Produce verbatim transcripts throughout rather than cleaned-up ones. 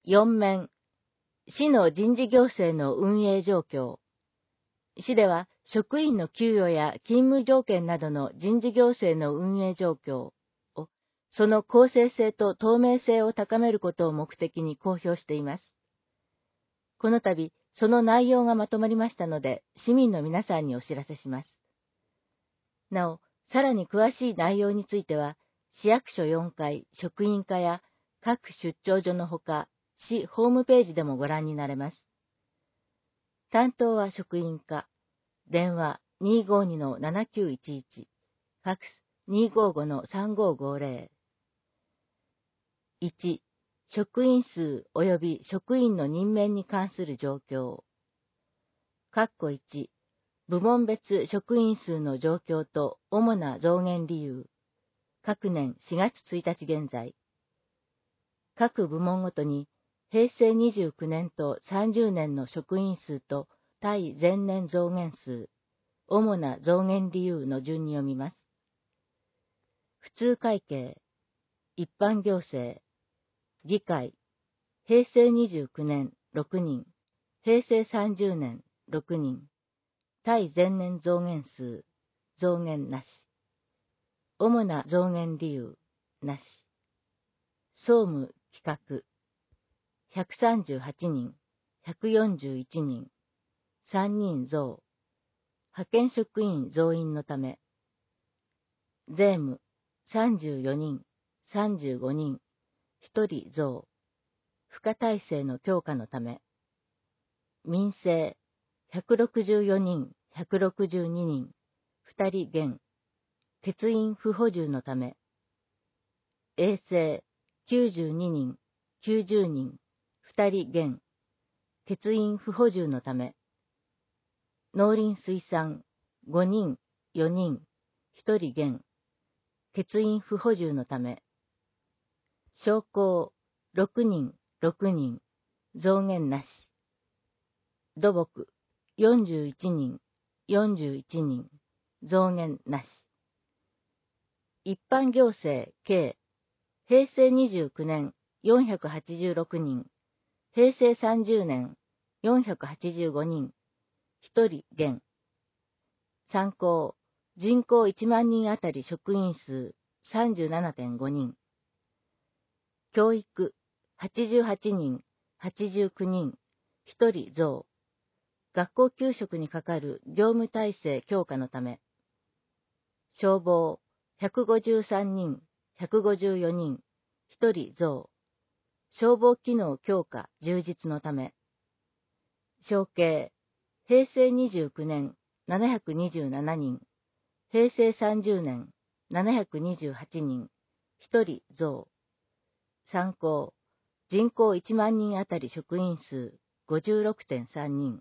よん面、市の人事行政の運営状況。市では職員の給与や勤務条件などの人事行政の運営状況を、その公正性と透明性を高めることを目的に公表しています。この度、その内容がまとまりましたので、市民の皆さんにお知らせします。なお、さらに詳しい内容については、市役所よんかい職員課や各出張所のほか、市ホームページでもご覧になれます。担当は職員課、電話 にーごーにのななきゅういちいち、ファックス にーごーごのさんごーごーぜろ。いち、職員数及び職員の任免に関する状況。括弧いち、部門別職員数の状況と主な増減理由。各年しがつついたち現在。各部門ごとに平成にじゅうきゅうねんとさんじゅうねんの職員数と対前年増減数、主な増減理由の順に読みます。普通会計、一般行政、議会、平成にじゅうきゅうねんろくにん、平成さんじゅうねんろくにん、対前年増減数、増減なし。主な増減理由、なし。総務企画、ひゃくさんじゅうはちにん、ひゃくよんじゅういちにん、さんにん増。派遣職員増員のため。税務、さんじゅうよにん、さんじゅうごにん、ひとり増。付加体制の強化のため。民生、ひゃくろくじゅうよにん、ひゃくろくじゅうににん、ふたり減。欠員不補充のため。衛生、きゅうじゅうににん、きゅうじゅうにん、ふたり減。欠員不補充のため。農林水産、ごにん、よにん、ひとり減。欠員不補充のため。商工、ろくにん、ろくにん、増減なし。土木、よんじゅういちにん、よんじゅういちにん、増減なし。一般行政計、平成にじゅうきゅうねんよんひゃくはちじゅうろくにん、平成さんじゅうねんよんひゃくはちじゅうごにん、ひとり減。参考、人口いちまんにんあたり職員数 さんじゅうななてんごにん。教育、はちじゅうはちにん、はちじゅうきゅうにん、ひとり増。学校給食にかかる業務体制強化のため。消防、ひゃくごじゅうさんにん、ひゃくごじゅうよにん、ひとり増。消防機能強化充実のため。承継、平成にじゅうきゅうねんななひゃくにじゅうななにん、平成さんじゅうねんななひゃくにじゅうはちにん、ひとり増。参考、人口いちまんにんあたり職員数 ごじゅうろくてんさんにん。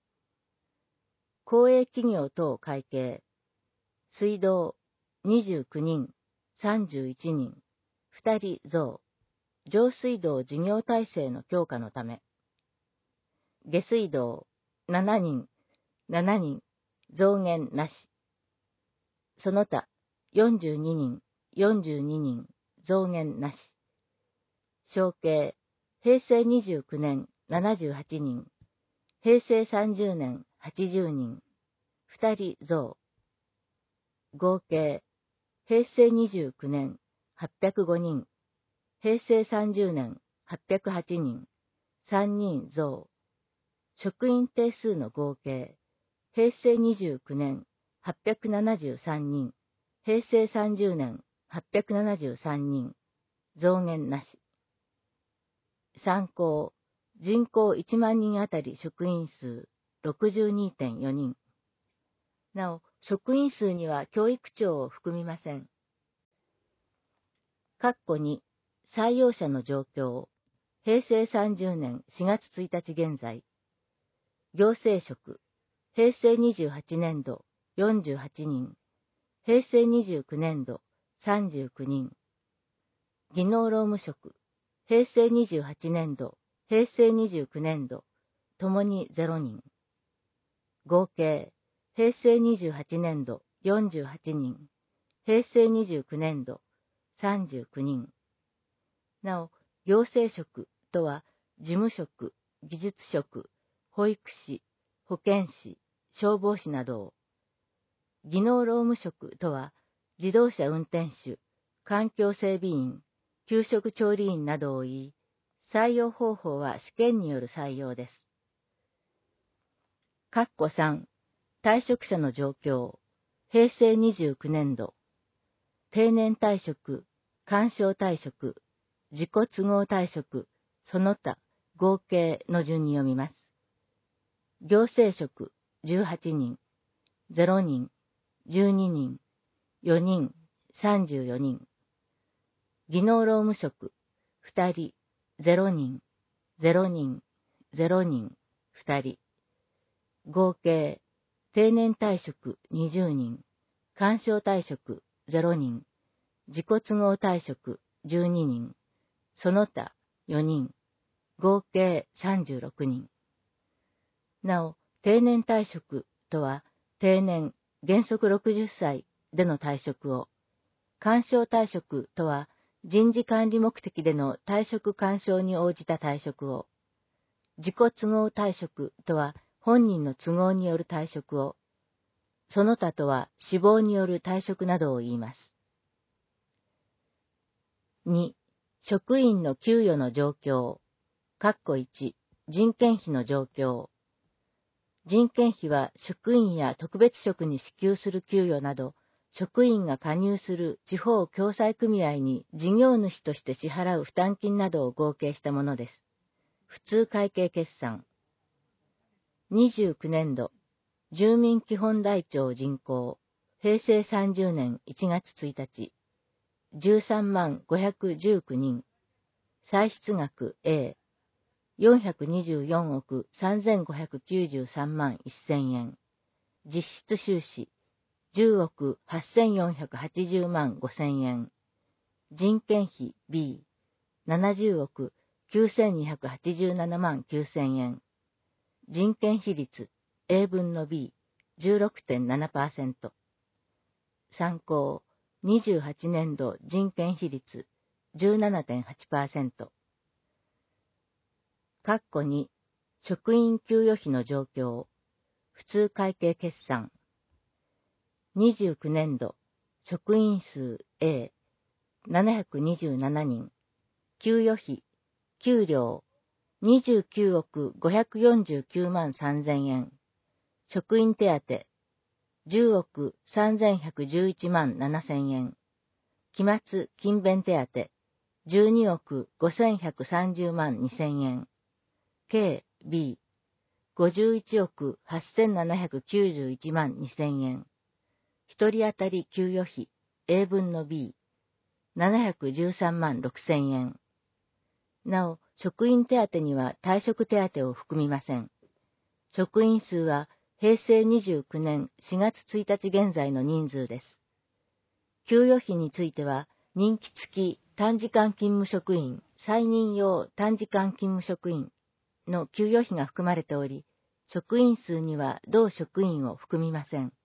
公営企業等会計、水道、にじゅうきゅうにん、さんじゅういちにん、ふたり増。上水道事業体制の強化のため。下水道、しちにん、しちにん、増減なし。その他、よんじゅうににん、よんじゅうににん、増減なし。承継、平成にじゅうきゅうねんななじゅうはちにん、平成さんじゅうねんはちじゅうにん、ふたり増。合計、平成にじゅうきゅうねんはっぴゃくごにん、平成さんじゅうねんはっぴゃくはちにん、さんにん増。職員定数の合計、平成にじゅうきゅうねんはっぴゃくななじゅうさんにん、平成さんじゅうねんはっぴゃくななじゅうさんにん、増減なし。参考、人口いちまんにんあたり職員数 ろくじゅうにてんよにん。なお、職員数には教育長を含みません。括弧に、採用者の状況、平成さんじゅうねんしがつついたち現在。行政職、平成にじゅうはちねんどよんじゅうはちにん、平成にじゅうきゅうねんどさんじゅうきゅうにん。技能労務職、平成にじゅうはちねんど、平成にじゅうきゅうねんど、ともにゼロにん。合計、平成にじゅうはちねんどよんじゅうはちにん、平成にじゅうきゅうねんどさんじゅうきゅうにん。なお、行政職とは、 事務職、技術職、保育士、保健師、消防士などを。技能労務職とは、自動車運転手、環境整備員、給食調理員などを言い、採用方法は試験による採用です。括弧さん、退職者の状況、へいせいにじゅうきゅうねんど、定年退職、干渉退職、自己都合退職、その他、合計の順に読みます。行政職、じゅうはちにん、ゼロにん、じゅうににん、よにん、さんじゅうよにん。技能労務職、ふたり、ゼロにん、ゼロにん、ゼロにん、ふたり。合計、定年退職にじゅうにん、干渉退職ゼロにん、自己都合退職じゅうににん、その他よにん、合計さんじゅうろくにん。なお、定年退職とは、定年、原則ろくじゅっさいでの退職を、干渉退職とは、人事管理目的での退職干渉に応じた退職を、自己都合退職とは、本人の都合による退職を、その他とは死亡による退職などを言います。に、職員の給与の状況、括弧いち、人件費の状況。人件費は職員や特別職に支給する給与など、職員が加入する地方共済組合に事業主として支払う負担金などを合計したものです。普通会計決算。にじゅうきゅうねんど、住民基本台帳人口、へいせいさんじゅうねんいちがつついたち、じゅうさんまんごひゃくじゅうきゅうにん、歳出額 A、よんひゃくにじゅうよんおくさんぜんごひゃくきゅうじゅうさんまんせんえん、実質収支じゅうおくはっせんよんひゃくはちじゅうまんごせんえん、人件費 B、ななじゅうおくきゅうせんにひゃくはちじゅうななまんきゅうせんえん、人件費率 A 分の B、じゅうろくてんななパーセント。参考、にじゅうはちねんど人件費率 じゅうななてんはちパーセント。括弧に、職員給与費の状況、普通会計決算。にじゅうきゅうねんど、職員数 A、ななひゃくにじゅうななにん、給与費、給料、にじゅうきゅうおくごひゃくよんじゅうきゅうまんさんぜんえん、職員手当、じゅうおくさんぜんひゃくじゅういちまんななせんえん、期末勤勉手当、じゅうにおくごせんひゃくさんじゅうまんにせんえん、計 B、ごじゅういちおくはっせんななひゃくきゅうじゅういちまんにせんえん、一人当たり給与費 A 分の B、ななひゃくじゅうさんまんろくせんえん。なお、職員手当には退職手当を含みません。職員数はへいせいにじゅうきゅうねんしがつついたち現在の人数です。給与費については、任期付き短時間勤務職員、再任用短時間勤務職員の給与費が含まれており、職員数には同職員を含みません。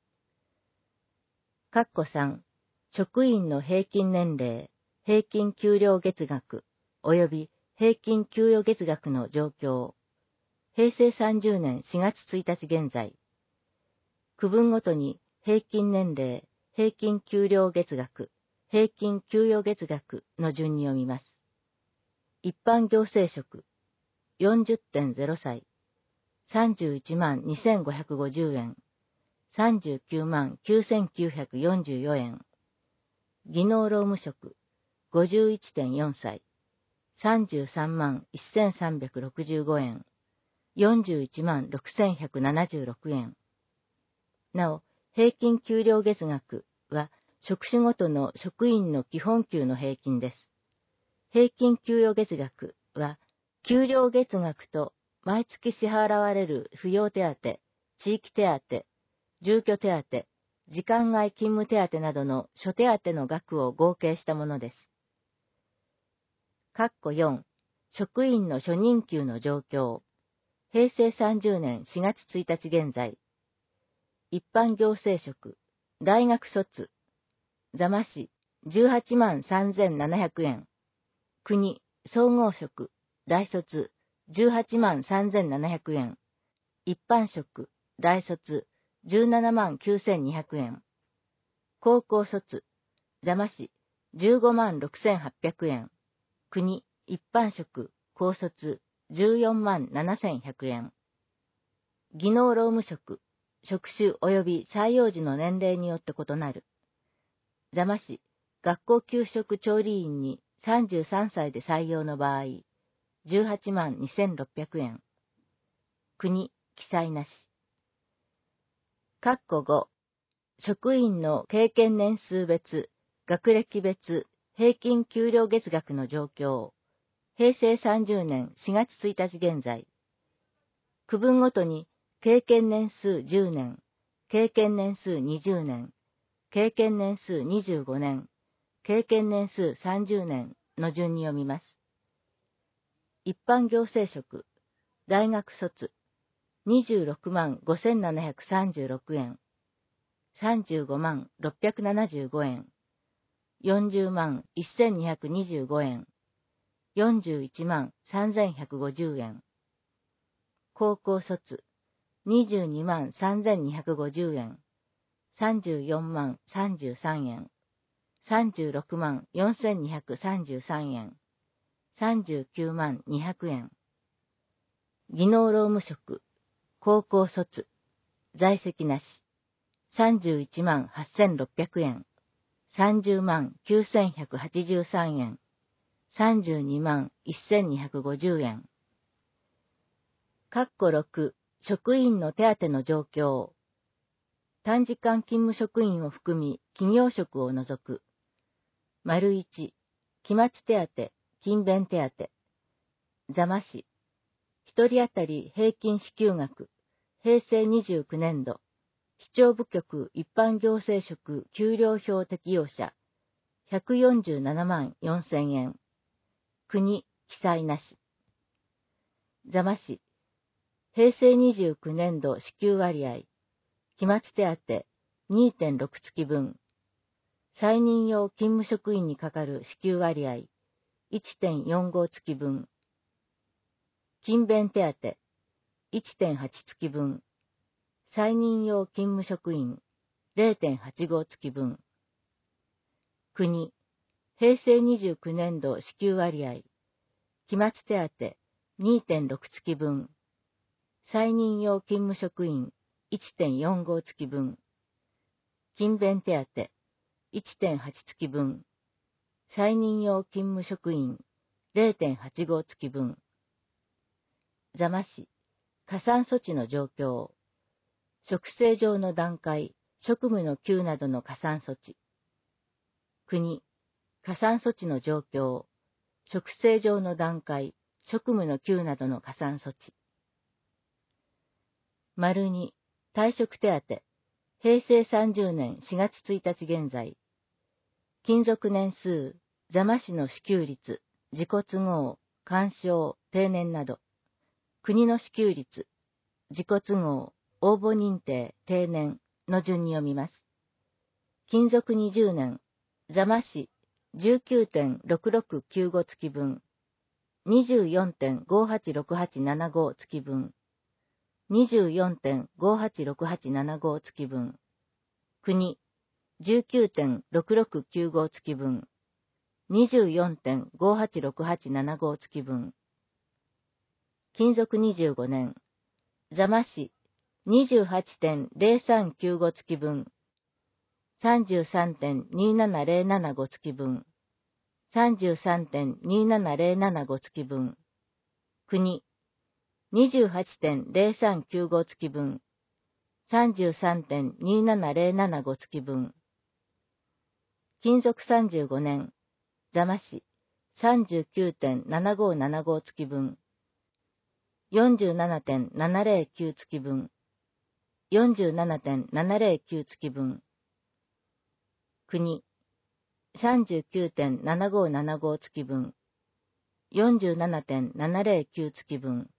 括弧さん、職員の平均年齢、平均給料月額、及び平均給与月額の状況。へいせいさんじゅうねんしがつついたち現在。区分ごとに平均年齢、平均給料月額、平均給与月額の順に読みます。一般行政職、よんじゅってんゼロさい、さんじゅういちまんにせんごひゃくごじゅうえん、さんじゅうきゅうまんきゅうせんきゅうひゃくよんじゅうよえん。技能労務職、ごじゅういってんよんさい、さんじゅうさんまんせんさんびゃくろくじゅうごえん、よんじゅういちまんろくせんひゃくななじゅうろくえん。なお、平均給料月額は、職種ごとの職員の基本給の平均です。平均給与月額は、給料月額と毎月支払われる扶養手当、地域手当、住居手当、時間外勤務手当などの諸手当の額を合計したものです。括弧よん、職員の初任給の状況。へいせいさんじゅうねんしがつついたち現在。一般行政職、大学卒、座間市じゅうはちまんさんぜんななひゃくえん。国、総合職、 大卒じゅうはちまんさんぜんななひゃくえん。一般職、大卒じゅうななまんきゅうせんにひゃくえん。高校卒、座間市じゅうごまんろくせんはっぴゃくえん。国、一般職、高卒じゅうよんまんななせんひゃくえん。技能労務職、職種及び採用時の年齢によって異なる。座間市、学校給食調理員にさんじゅうさんさいで採用の場合、じゅうはちまんにせんろっぴゃくえん。国、記載なし。括弧ご、職員の経験年数別、学歴別、平均給料月額の状況。へいせいさんじゅうねんしがつついたち現在。区分ごとに経験年数じゅうねん、経験年数にじゅうねん、経験年数にじゅうごねん、経験年数さんじゅうねんの順に読みます。一般行政職、大学卒、にじゅうろくまんごせんななひゃくさんじゅうろくえん、さんじゅうごまんろっぴゃくななじゅうごえん、よんじゅうまんせんにひゃくにじゅうごえん、よんじゅういちまんさんぜんひゃくごじゅうえん。高校卒、にじゅうにまんさんぜんにひゃくごじゅうえん、さんじゅうよんまんさんじゅうさんえん、さんじゅうろくまんよんせんにひゃくさんじゅうさんえん、さんじゅうきゅうまんにひゃくえん。技能労務職、高校卒、在籍なし、さんじゅういちまんはっせんろっぴゃくえん、さんじゅうまんきゅうせんひゃくはちじゅうさんえん、さんじゅうにまんせんにひゃくごじゅうえん。括弧ろく、職員の手当の状況。短時間勤務職員を含み、企業職を除く。丸いち、期末手当、勤勉手当。座間市。一人当たり平均支給額。へいせいにじゅうきゅうねんど。市長部局一般行政職給料表適用者。ひゃくよんじゅうななまんよんせんえん。国、記載なし。座間市。へいせいにじゅうきゅうねんど支給割合。期末手当 にてんろく 月分。再任用勤務職員にかかる支給割合 いってんよんご 月分。勤勉手当 いってんはち 月分。再任用勤務職員 れいてんはちご 月分。国、へいせいにじゅうきゅうねんど支給割合。期末手当 にてんろく 月分。再任用勤務職員 いってんよんご 月分。勤勉手当 いってんはち 月分。再任用勤務職員 れいてんはちご 月分。座間市、加算措置の状況。職制上の段階、職務の給などの加算措置。国、加算措置の状況。職制上の段階、職務の給などの加算措置。丸に、退職手当。へいせいさんじゅうねんしがつついたち現在。勤続年数、座間市の支給率、自己都合、干渉、定年など。国の支給率、自己都合、応募認定、定年の順に読みます。勤続にじゅうねん、座間市 じゅうきゅうてんろくろくきゅうご 月分、にじゅうよんてんごはちろくはちななご 月分、にじゅうよんてんごはちろくはちななご 月分、国 じゅうきゅうてんろくろくきゅうご 月分、にじゅうよんてんごはちろくはちななご 月分、勤続にじゅうごねん、座間市 にじゅうはちてんぜろさんきゅうご 月分、さんじゅうさんてんにななぜろななご 月分、さんじゅうさんてんにななぜろななご 月分、国 にじゅうはちてんぜろさんきゅうご 月分、さんじゅうさんてんにななぜろななご 月分、勤続さんじゅうごねん、座間市 さんじゅうきゅうてんななごななご 月分、よんじゅうななてんななぜろきゅう 月分、よんじゅうななてんななぜろきゅう 月分、国 さんじゅうきゅうてんななごななご 月分、よんじゅうななてんななぜろきゅう 月分、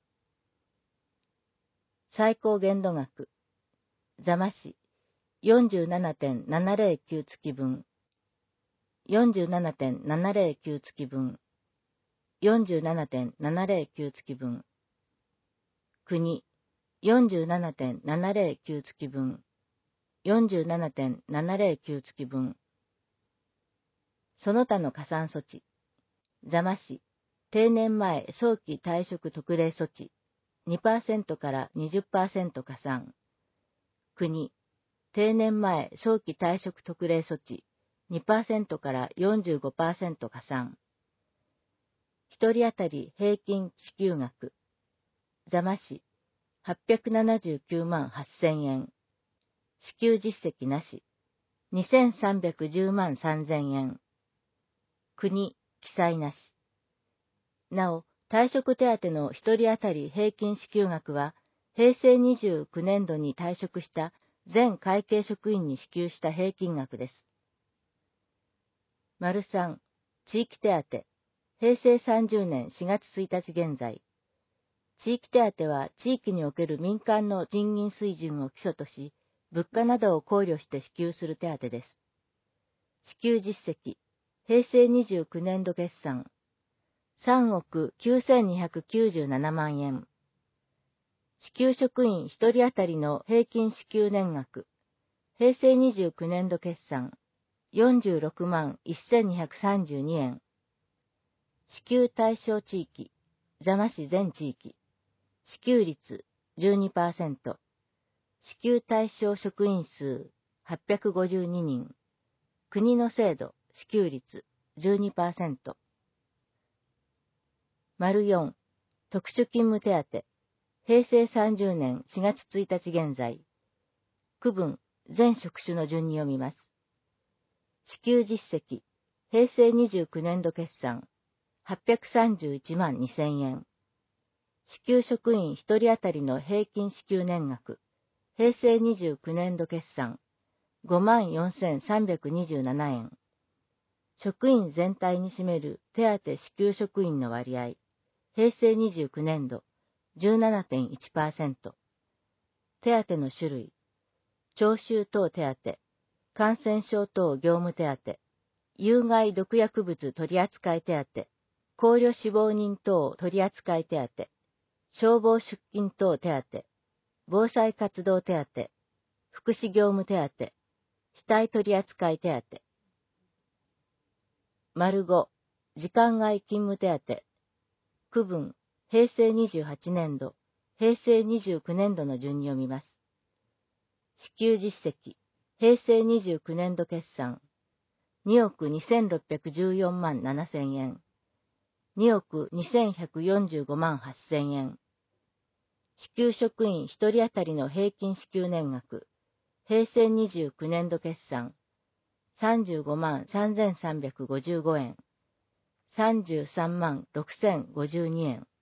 最高限度額、座間市 よんじゅうななてんななぜろきゅう 月分、よんじゅうななてんななぜろきゅう 月分、 よんじゅうななてんななぜろきゅう 月分。国、よんじゅうななてんななぜろきゅう 月分。よんじゅうななてんななぜろきゅう 月分。その他の加算措置。座間市、定年前早期退職特例措置、にパーセント から にじゅっパーセント 加算。国、定年前早期退職特例措置、にパーセント から よんじゅうごパーセント 加算。一人当たり平均支給額。座間市、はっぴゃくななじゅうきゅうまんはっせんえん。支給実績なし、にせんさんびゃくじゅうまんさんぜんえん。国、記載なし。なお、退職手当の一人当たり平均支給額は、平成にじゅうきゅうねんどに退職した全会計職員に支給した平均額です。丸さん、地域手当。平成さんじゅうねんしがつついたち現在。地域手当は地域における民間の賃金水準を基礎とし、物価などを考慮して支給する手当です。支給実績、平成にじゅうきゅうねんど決算。さんおくきゅうせんにひゃくきゅうじゅうななまんえん。支給職員ひとり当たりの平均支給年額。平成にじゅうきゅうねんど決算。よんじゅうろくまんせんにひゃくさんじゅうにえん。支給対象地域。座間市全地域。支給率 じゅうにパーセント。支給対象職員数はっぴゃくごじゅうににん。国の制度、支給率 じゅうにパーセント。丸よん、特殊勤務手当。平成さんじゅうねんしがつついたち現在。区分、全職種の順に読みます。支給実績、平成にじゅうきゅうねんど決算、はっぴゃくさんじゅういちまんにせんえん。支給職員ひとり当たりの平均支給年額、平成にじゅうきゅうねんど決算、ごまんよんせんさんびゃくにじゅうななえん。職員全体に占める手当支給職員の割合、平成にじゅうきゅうねんど、じゅうななてんいちパーセント。手当の種類、徴収等手当、感染症等業務手当、有害毒薬物取扱手当、考慮死亡人等取扱手当、消防出勤等手当、防災活動手当、福祉業務手当、死体取扱手当。丸ご、時間外勤務手当。区分、平成にじゅうはちねんど、平成にじゅうきゅうねんどの順に読みます。支給実績、平成にじゅうきゅうねんど決算、におくにせんろっぴゃくじゅうよんまんななせんえん、におくにせんひゃくよんじゅうごまんはっせんえん。支給職員ひとり当たりの平均支給年額、平成にじゅうきゅうねんど決算、さんじゅうごまんさんぜんさんびゃくごじゅうごえん、さんじゅうさんまんろくせんごじゅうにえん。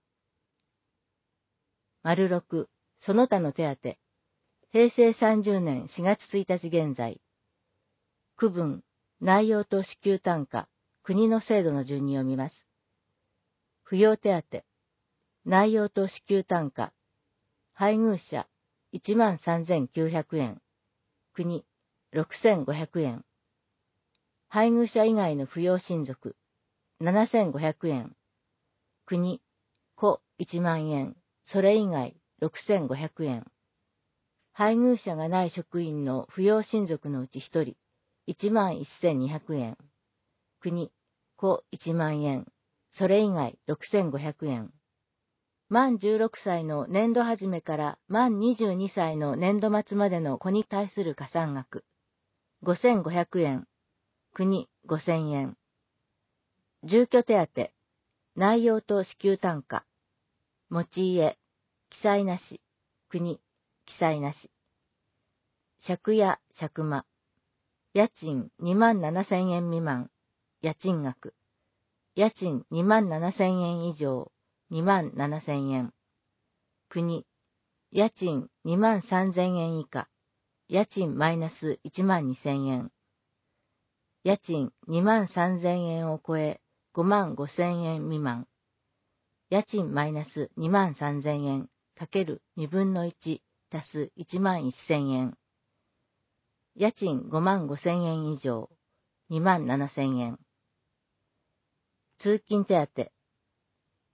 丸ろく、その他の手当。平成さんじゅうねんしがつついたち現在。区分、内容と支給単価、国の制度の順に読みます。扶養手当。内容と支給単価。配偶者、いちまんさんぜんきゅうひゃくえん。国、ろくせんごひゃくえん。配偶者以外の扶養親族、ななせんごひゃくえん。国、子いちまんえん、それ以外ろくせんごひゃくえん。配偶者がない職員の扶養親族のうちひとり、いちまんせんにひゃくえん。国、子いちまんえん、それ以外ろくせんごひゃくえん。満じゅうろくさいの年度始めから満にじゅうにさいの年度末までの子に対する加算額、ごせんごひゃくえん。国、ごせんえん。住居手当、内容と支給単価、持ち家、記載なし、国、記載なし。借家、借間。家賃にまんななせんえん未満、家賃額。家賃にまんななせんえん以上、にまんななせんえん。国、家賃にまんさんぜんえん以下、家賃マイナスいちまんにせんえん。家賃にまんさんぜんえんを超えごまんごせんえん未満。家賃マイナスにまんさんぜんえんかけるにぶんのいち足すいちまんせんえん。家賃ごまんごせんえん以上、にまんななせんえん。通勤手当、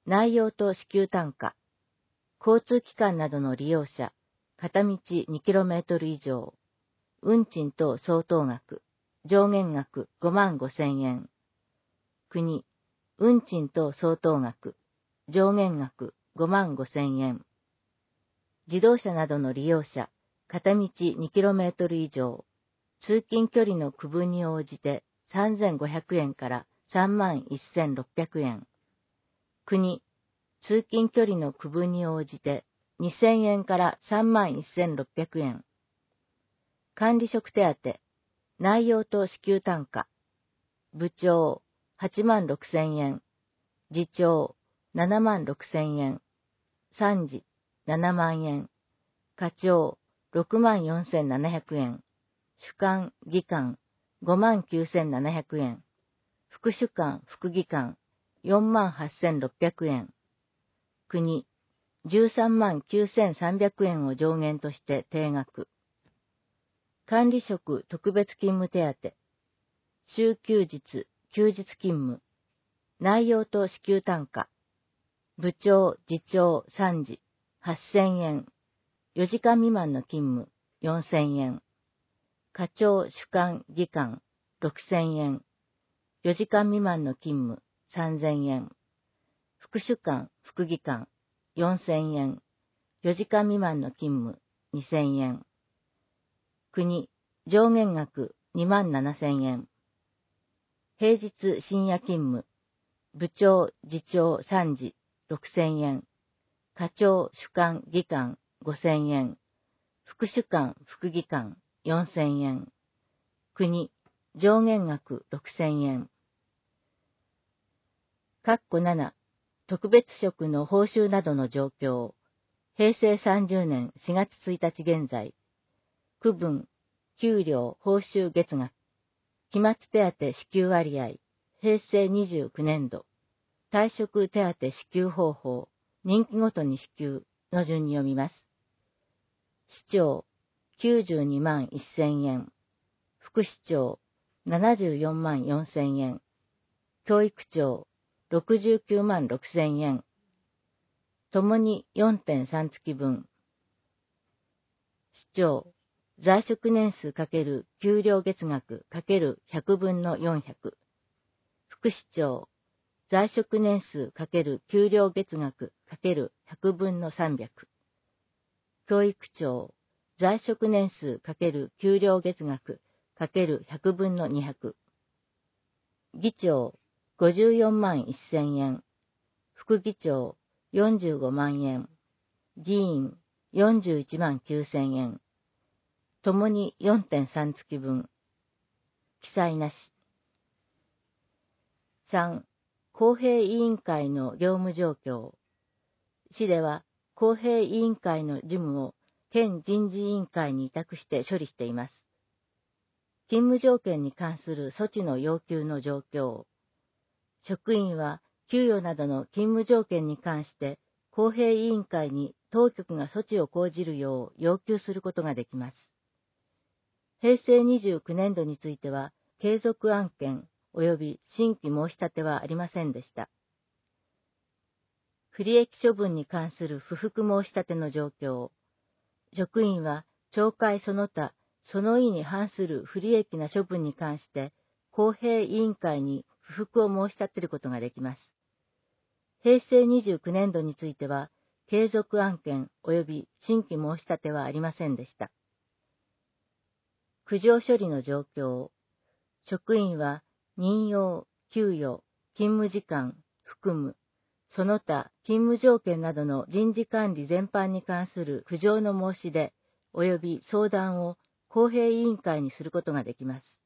内容と支給単価、交通機関などの利用者、片道 にキロメートル 以上、運賃等相当額、上限額ごまんごせんえん。国、運賃等相当額、上限額ごまんごせんえん。自動車などの利用者、片道 にキロメートル 以上、通勤距離の区分に応じてさんぜんごひゃくえんからさんまんせんろっぴゃくえん。国、通勤距離の区分に応じてにせんえんからさんまんせんろっぴゃくえん。管理職手当、内容と支給単価、部長はちまんろくせんえん、次長ななまんろくせんえん、参事ななまんえん、課長ろくまんよんせんななひゃくえん、主幹、技官ごまんきゅうせんななひゃくえん、副主幹、副技官よんまんはっせんろっぴゃくえん、国じゅうさんまんきゅうせんさんびゃくえんを上限として定額。管理職特別勤務手当、週休日、休日勤務、内容と支給単価、部長、次長、参事、はっせんえん、よじかん未満の勤務、よんせんえん、課長、主幹、技官、ろくせんえん、よじかん未満の勤務、さんぜんえん、副主幹、副技官、よんせんえん、よじかん未満の勤務、にせんえん、国、上限額にまんななせんえん、平日深夜勤務、部長、次長、参事、ろくせんえん、課長、主幹、技官、ごせんえん、副主幹、副技官、よんせんえん、国、上限額ろくせんえん。括弧なな、特別職の報酬などの状況、へいせいさんじゅうねんしがつついたち現在、区分、給料、報酬月額、期末手当支給割合、へいせいにじゅうきゅうねんど、退職手当支給方法、任期ごとに支給の順に読みます。市長、きゅうじゅうにまんせんえん、副市長、ななじゅうよんまんよんせんえん、教育長、ろくじゅうきゅうまんろくせんえん、ともに よんてんさん 月分。市長、在職年数×給料月額 ×ひゃくぶんのよんひゃく。副市長、在職年数×給料月額 ×ひゃくぶんのさんびゃく。教育長、在職年数×給料月額 ×ひゃくぶんのにひゃく。議長、ごじゅうよんまんせんえん。副議長、よんじゅうごまんえん。議員、よんじゅういちまんきゅうせんえん。ともに よんてんさん 月分。記載なし。さん、公平委員会の業務状況。市では、公平委員会の事務を県人事委員会に委託して処理しています。勤務条件に関する措置の要求の状況。職員は、給与などの勤務条件に関して、公平委員会に当局が措置を講じるよう要求することができます。へいせいにじゅうきゅうねんどについては、継続案件及び新規申し立てはありませんでした。不利益処分に関する不服申し立ての状況。職員は、懲戒その他、その意に反する不利益な処分に関して、公平委員会に不服を申し立てることができます。へいせいにじゅうきゅうねんどについては、継続案件及び新規申し立てはありませんでした。苦情処理の状況。職員は、任用、給与、勤務時間、含む、その他勤務条件などの人事管理全般に関する苦情の申し出及び相談を公平委員会にすることができます。